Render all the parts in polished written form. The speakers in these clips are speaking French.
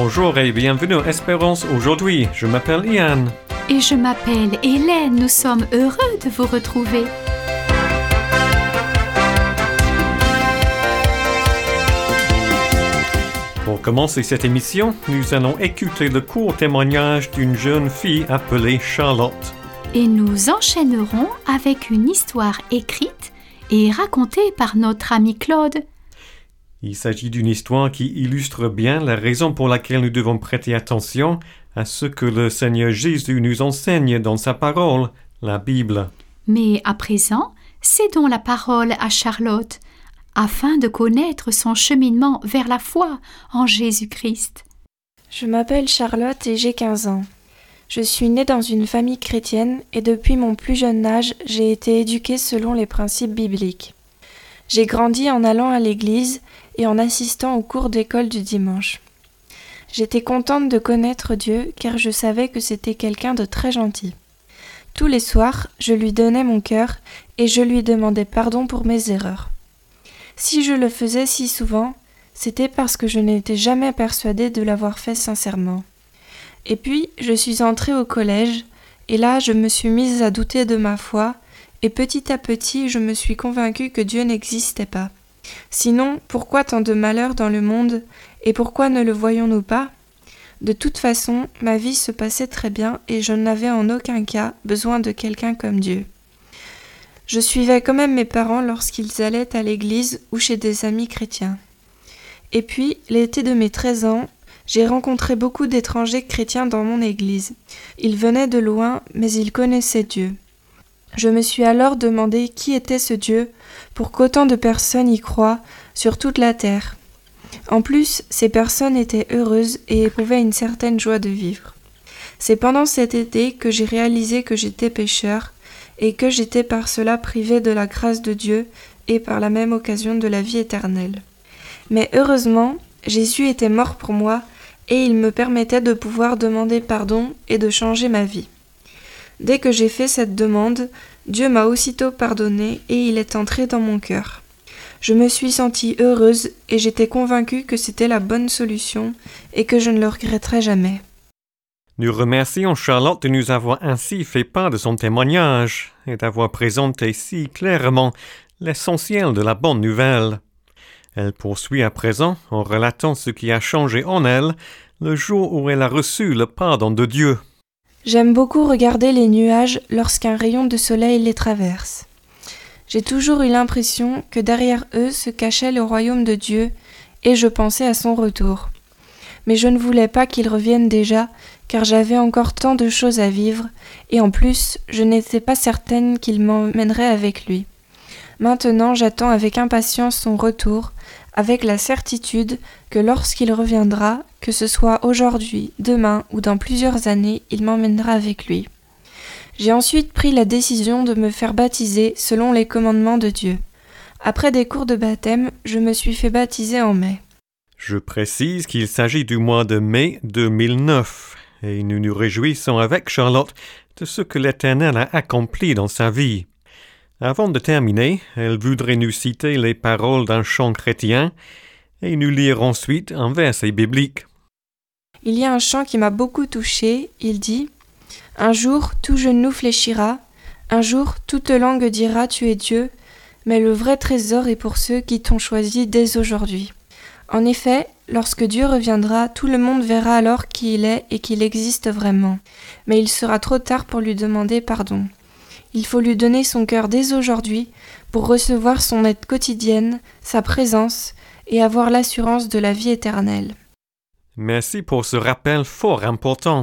Bonjour et bienvenue à Espérance aujourd'hui. Je m'appelle Ian. Et je m'appelle Hélène. Nous sommes heureux de vous retrouver. Pour commencer cette émission, nous allons écouter le court témoignage d'une jeune fille appelée Charlotte. Et nous enchaînerons avec une histoire écrite et racontée par notre ami Claude. Il s'agit d'une histoire qui illustre bien la raison pour laquelle nous devons prêter attention à ce que le Seigneur Jésus nous enseigne dans sa parole, la Bible. Mais à présent, cédons la parole à Charlotte, afin de connaître son cheminement vers la foi en Jésus-Christ. Je m'appelle Charlotte et j'ai 15 ans. Je suis née dans une famille chrétienne et depuis mon plus jeune âge, j'ai été éduquée selon les principes bibliques. J'ai grandi en allant à l'église et en assistant aux cours d'école du dimanche. J'étais contente de connaître Dieu car je savais que c'était quelqu'un de très gentil. Tous les soirs, je lui donnais mon cœur et je lui demandais pardon pour mes erreurs. Si je le faisais si souvent, c'était parce que je n'étais jamais persuadée de l'avoir fait sincèrement. Et puis, je suis entrée au collège et là, je me suis mise à douter de ma foi et petit à petit, je me suis convaincue que Dieu n'existait pas. Sinon, pourquoi tant de malheur dans le monde et pourquoi ne le voyons-nous pas ? De toute façon, ma vie se passait très bien et je n'avais en aucun cas besoin de quelqu'un comme Dieu. Je suivais quand même mes parents lorsqu'ils allaient à l'église ou chez des amis chrétiens. Et puis, l'été de mes 13 ans, j'ai rencontré beaucoup d'étrangers chrétiens dans mon église. Ils venaient de loin, mais ils connaissaient Dieu. Je me suis alors demandé qui était ce Dieu pour qu'autant de personnes y croient sur toute la terre. En plus, ces personnes étaient heureuses et éprouvaient une certaine joie de vivre. C'est pendant cet été que j'ai réalisé que j'étais pécheur et que j'étais par cela privé de la grâce de Dieu et par la même occasion de la vie éternelle. Mais heureusement, Jésus était mort pour moi et il me permettait de pouvoir demander pardon et de changer ma vie. Dès que j'ai fait cette demande, Dieu m'a aussitôt pardonné et il est entré dans mon cœur. Je me suis sentie heureuse et j'étais convaincue que c'était la bonne solution et que je ne le regretterai jamais. Nous remercions Charlotte de nous avoir ainsi fait part de son témoignage et d'avoir présenté si clairement l'essentiel de la bonne nouvelle. Elle poursuit à présent en relatant ce qui a changé en elle le jour où elle a reçu le pardon de Dieu. J'aime beaucoup regarder les nuages lorsqu'un rayon de soleil les traverse. J'ai toujours eu l'impression que derrière eux se cachait le royaume de Dieu et je pensais à son retour. Mais je ne voulais pas qu'il revienne déjà car j'avais encore tant de choses à vivre et en plus je n'étais pas certaine qu'il m'emmènerait avec lui. Maintenant j'attends avec impatience son retour avec la certitude que lorsqu'il reviendra, que ce soit aujourd'hui, demain ou dans plusieurs années, il m'emmènera avec lui. J'ai ensuite pris la décision de me faire baptiser selon les commandements de Dieu. Après des cours de baptême, je me suis fait baptiser en mai. Je précise qu'il s'agit du mois de mai 2009 et nous nous réjouissons avec Charlotte de ce que l'Éternel a accompli dans sa vie. Avant de terminer, elle voudrait nous citer les paroles d'un chant chrétien et nous lire ensuite un verset biblique. Il y a un chant qui m'a beaucoup touchée. Il dit « Un jour, tout genou fléchira. Un jour, toute langue dira « Tu es Dieu ». Mais le vrai trésor est pour ceux qui t'ont choisi dès aujourd'hui. En effet, lorsque Dieu reviendra, tout le monde verra alors qui il est et qu'il existe vraiment. Mais il sera trop tard pour lui demander pardon. Il faut lui donner son cœur dès aujourd'hui pour recevoir son aide quotidienne, sa présence et avoir l'assurance de la vie éternelle. Merci pour ce rappel fort important.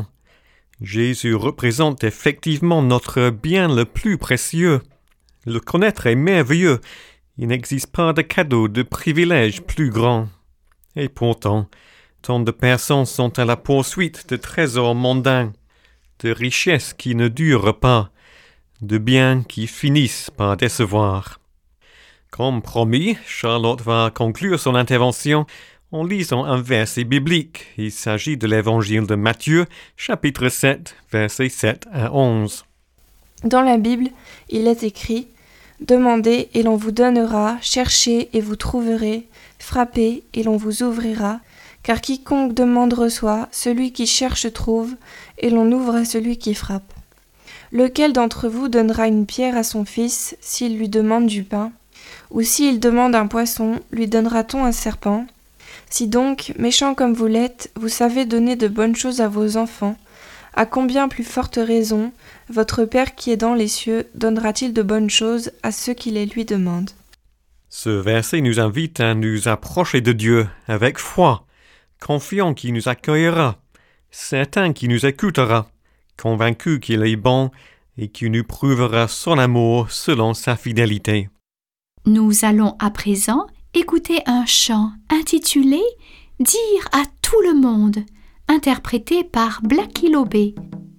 Jésus représente effectivement notre bien le plus précieux. Le connaître est merveilleux. Il n'existe pas de cadeau, de privilège plus grand. Et pourtant, tant de personnes sont à la poursuite de trésors mondains, de richesses qui ne durent pas, de biens qui finissent par décevoir. Comme promis, Charlotte va conclure son intervention en lisant un verset biblique. Il s'agit de l'Évangile de Matthieu, chapitre 7, versets 7 à 11. Dans la Bible, il est écrit « Demandez et l'on vous donnera, cherchez et vous trouverez, frappez et l'on vous ouvrira, Car quiconque demande reçoit, celui qui cherche trouve, et l'on ouvre à celui qui frappe. Lequel d'entre vous donnera une pierre à son fils s'il lui demande du pain? Ou s'il demande un poisson, lui donnera-t-on un serpent? Si donc, méchants comme vous l'êtes, vous savez donner de bonnes choses à vos enfants, à combien plus forte raison, votre Père qui est dans les cieux donnera-t-il de bonnes choses à ceux qui les lui demandent? Ce verset nous invite à nous approcher de Dieu avec foi, confiant qu'il nous accueillera, certain qu'il nous écoutera, convaincu qu'il est bon et qu'il nous prouvera son amour selon sa fidélité. Nous allons à présent écouter un chant intitulé « Dire à tout le monde », interprété par Blacky Lobé.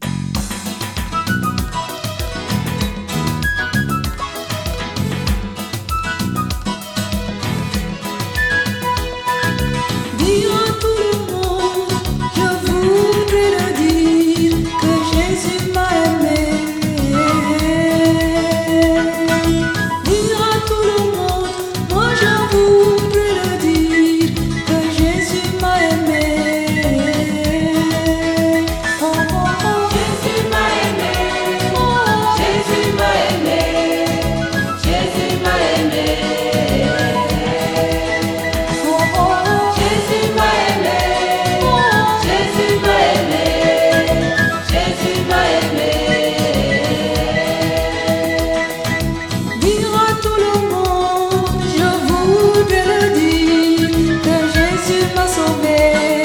Dire à tout le monde, je voudrais le dire, que Jésus m'a aimé. Dire à tout le monde, moi je voudrais le dire, que Jésus m'a aimé. Oh, oh, oh. Jésus m'a aimé. Oh, Jésus m'a aimé. Jésus m'a aimé. Oh, oh, oh. Jésus m'a aimé. Oh, Jésus m'a aimé. Jésus m'a aimé. Dire à tout le monde, je voudrais le dire, que Jésus m'a sauvé.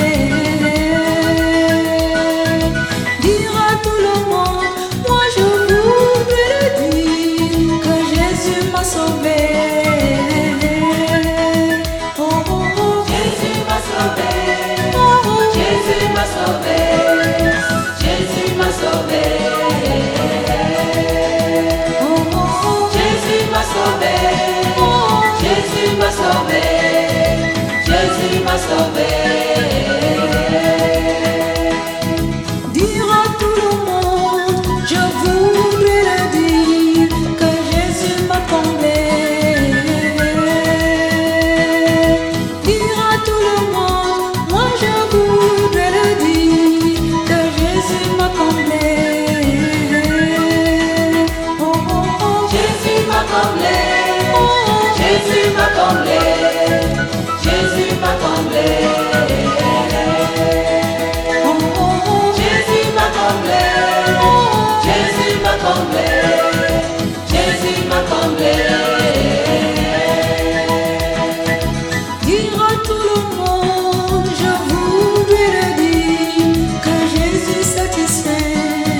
Dire à tout le monde, moi je voudrais le dire, que Jésus m'a sauvé. Oh, oh, oh. Jésus m'a sauvé. Oh, oh. Jésus m'a sauvé. Jésus m'a sauvé. Oh, oh, oh. Jésus m'a sauvé. Oh, Jésus m'a sauvé. Jésus m'a sauvé. Dire à tout le monde, je voudrais le dire, que Jésus m'a comblé. Dire à tout le monde, moi je voudrais le dire, que Jésus m'a comblé. Oh, oh, oh. Jésus m'a comblé. Oh, Jésus m'a comblé. Jésus m'a comblé. Oh, oh, oh. Jésus m'a comblé. Oh, Jésus m'a comblé. Jésus m'a comblé. Dire à tout le monde, je voudrais le dire, que Jésus satisfait.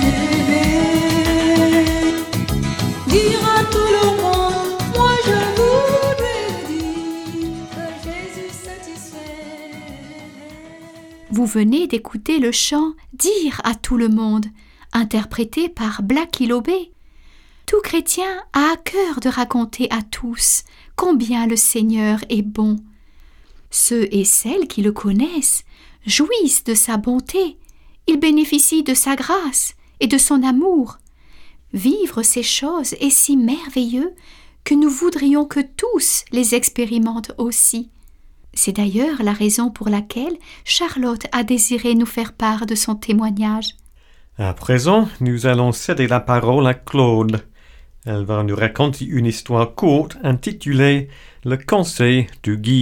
Dire à tout le monde, moi je voudrais le dire, que Jésus satisfait. Vous venez d'écouter le chant « Dire à tout le monde », interprété par Blacky Lobé. Tout chrétien a à cœur de raconter à tous combien le Seigneur est bon. Ceux et celles qui le connaissent jouissent de sa bonté, ils bénéficient de sa grâce et de son amour. Vivre ces choses est si merveilleux que nous voudrions que tous les expérimentent aussi. C'est d'ailleurs la raison pour laquelle Charlotte a désiré nous faire part de son témoignage. À présent, nous allons céder la parole à Claude. Elle va nous raconter une histoire courte intitulée « Le conseil du guide ».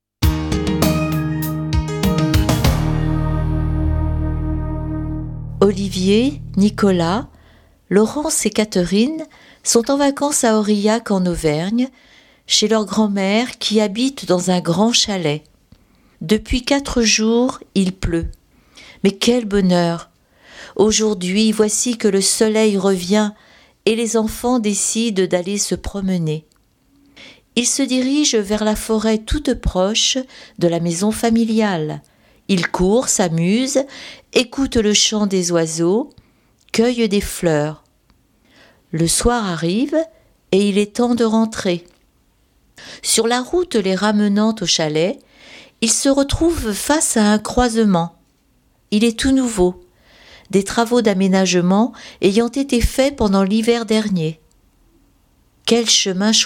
Olivier, Nicolas, Laurence et Catherine sont en vacances à Aurillac en Auvergne, chez leur grand-mère qui habite dans un grand chalet. Depuis 4 jours, il pleut. Mais quel bonheur! Aujourd'hui, voici que le soleil revient et les enfants décident d'aller se promener. Ils se dirigent vers la forêt toute proche de la maison familiale. Ils courent, s'amusent, écoutent le chant des oiseaux, cueillent des fleurs. Le soir arrive et il est temps de rentrer. Sur la route les ramenant au chalet, ils se retrouvent face à un croisement. Il est tout nouveau, des travaux d'aménagement ayant été faits pendant l'hiver dernier. Quel chemin choisir ?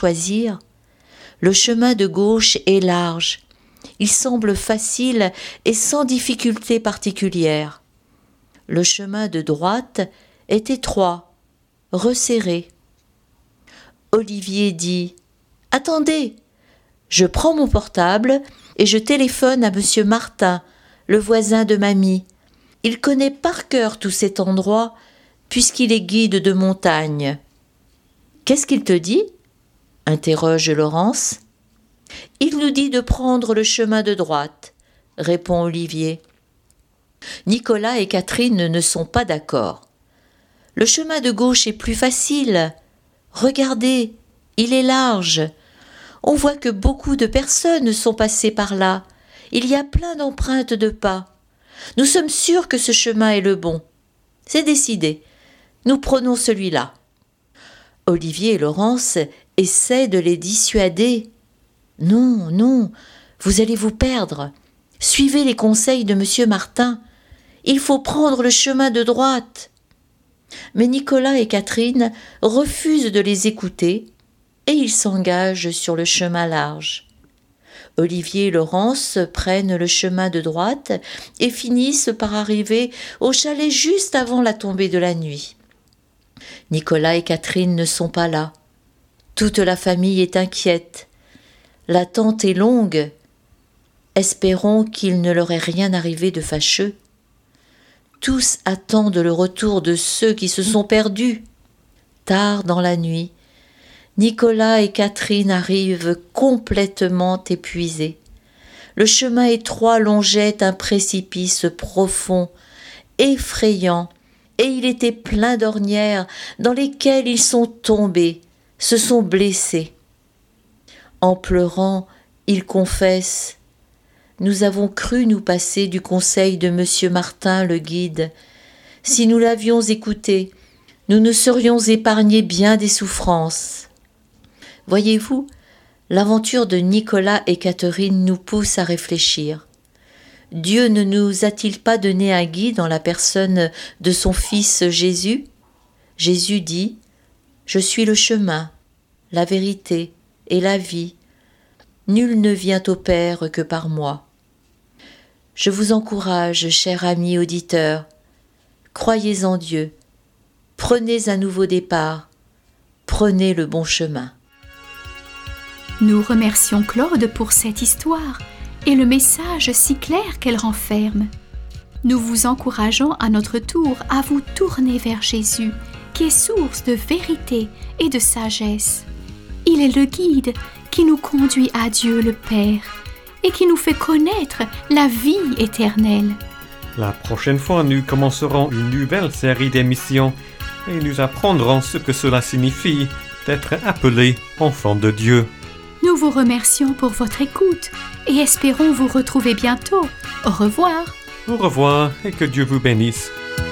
Le chemin de gauche est large. Il semble facile et sans difficulté particulière. Le chemin de droite est étroit, resserré. Olivier dit « Attendez, je prends mon portable et je téléphone à monsieur Martin, le voisin de mamie. Il connaît par cœur tout cet endroit puisqu'il est guide de montagne. » « Qu'est-ce qu'il te dit ?» interroge Laurence. « Il nous dit de prendre le chemin de droite, » répond Olivier. Nicolas et Catherine ne sont pas d'accord. « Le chemin de gauche est plus facile. Regardez, il est large. On voit que beaucoup de personnes sont passées par là. Il y a plein d'empreintes de pas. Nous sommes sûrs que ce chemin est le bon. C'est décidé. Nous prenons celui-là. » Olivier et Laurence essaient de les dissuader. « Non, non, vous allez vous perdre. Suivez les conseils de monsieur Martin. Il faut prendre le chemin de droite. » Mais Nicolas et Catherine refusent de les écouter et ils s'engagent sur le chemin large. Olivier et Laurence prennent le chemin de droite et finissent par arriver au chalet juste avant la tombée de la nuit. Nicolas et Catherine ne sont pas là. Toute la famille est inquiète. L'attente est longue. Espérons qu'il ne leur est rien arrivé de fâcheux. Tous attendent le retour de ceux qui se sont perdus. Tard dans la nuit, Nicolas et Catherine arrivent complètement épuisés. Le chemin étroit longeait un précipice profond, effrayant, et il était plein d'ornières dans lesquelles ils sont tombés, se sont blessés. En pleurant, ils confessent « Nous avons cru nous passer du conseil de monsieur Martin, le guide. Si nous l'avions écouté, nous nous serions épargnés bien des souffrances. » Voyez-vous, l'aventure de Nicolas et Catherine nous pousse à réfléchir. Dieu ne nous a-t-il pas donné un guide en la personne de son Fils Jésus ? Jésus dit « Je suis le chemin, la vérité et la vie. Nul ne vient au Père que par moi. » Je vous encourage, chers amis auditeurs, croyez en Dieu, prenez un nouveau départ, prenez le bon chemin. Nous remercions Claude pour cette histoire et le message si clair qu'elle renferme. Nous vous encourageons à notre tour à vous tourner vers Jésus, qui est source de vérité et de sagesse. Il est le guide qui nous conduit à Dieu le Père et qui nous fait connaître la vie éternelle. La prochaine fois, nous commencerons une nouvelle série d'émissions et nous apprendrons ce que cela signifie d'être appelé enfant de Dieu. Nous vous remercions pour votre écoute et espérons vous retrouver bientôt. Au revoir. Au revoir et que Dieu vous bénisse.